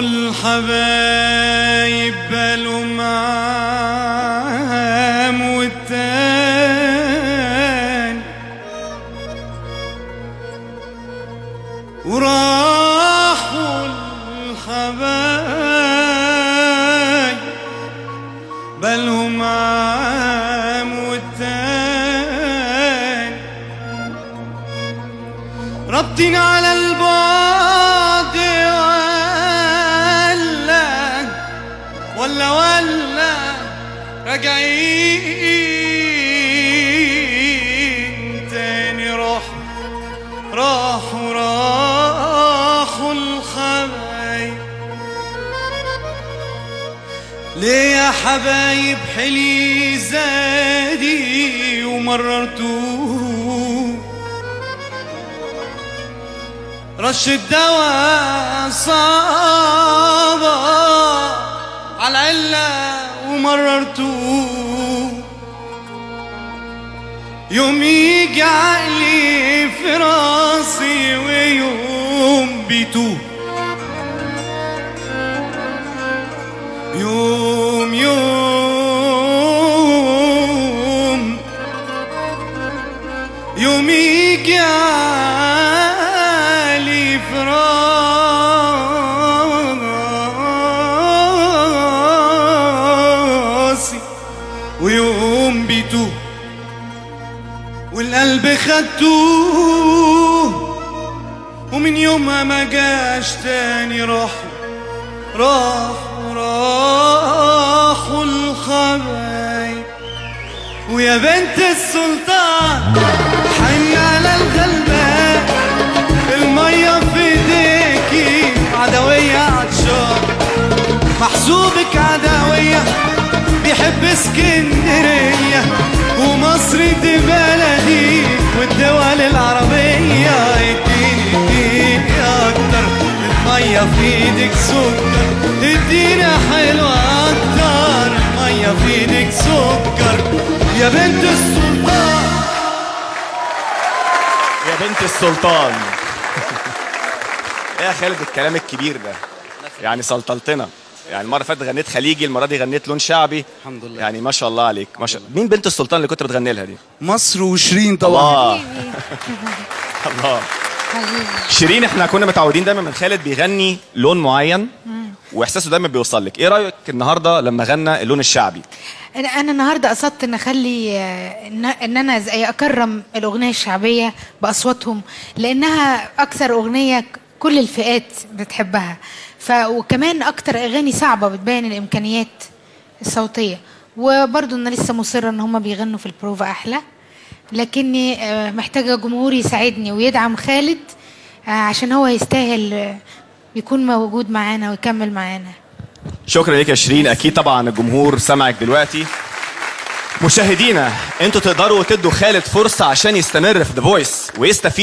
الحبايب بالوا معام والتاني وراحوا الحبايب بالوا معام والتاني رابطين على البعد ولا راجعين تاني راحوا الحبايب. ليه يا حبايب حلي زادي ومررتوه رش الدواء صعبة على العلة ومررتوه يوم يجي عقلي في راسي ويوم بيتوه يوم يجي عقلي في راسي ويوم بيتوه والقلب خدتوه ومن يومها ما جاش تاني راحوا الحبايب. ويا بنت السلطان حن على الغلبان المية في ايديكي عدوية عطشان محسوبك عدوية بيحب اسكندرية ومصر دي بلدي والدول العربية اديني اكتر المية في ايدك سكر ادينا حلوة اكتر المية في ايدك سكر يا بنت السلطان يا بنت السلطان. ايه يا خالد الكلام الكبير ده يعني سلطلتنا يعني المره اللي فاتت غنيت خليجي المره دي غنيت لون شعبي الحمد لله يعني ما شاء الله عليك ما شاء الله. مين بنت السلطان اللي كنت بتغني لها دي؟ مصر وشيرين طبعا. الله شيرين احنا كنا متعودين دايما من خالد بيغني لون معين واحساسه دايما بيوصل لك. ايه رايك النهارده لما غنى اللون الشعبي؟ انا النهارده قصدت ان اخلي ان انا زي اكرم الاغنيه الشعبيه باصواتهم لانها اكثر اغنيه كل الفئات بتحبها وكمان اكتر اغاني صعبه بتبين الامكانيات الصوتيه. وبرضه انا لسه مصره ان هم بيغنوا في البروفا احلى لكني محتاجه جمهور يساعدني ويدعم خالد عشان هو يستاهل يكون موجود معانا ويكمل معانا. شكرا ليك يا شيرين. اكيد طبعا الجمهور سمعك دلوقتي. مشاهدينا انتوا تقدروا تدوا خالد فرصه عشان يستمر في ذا فويس ويستفيد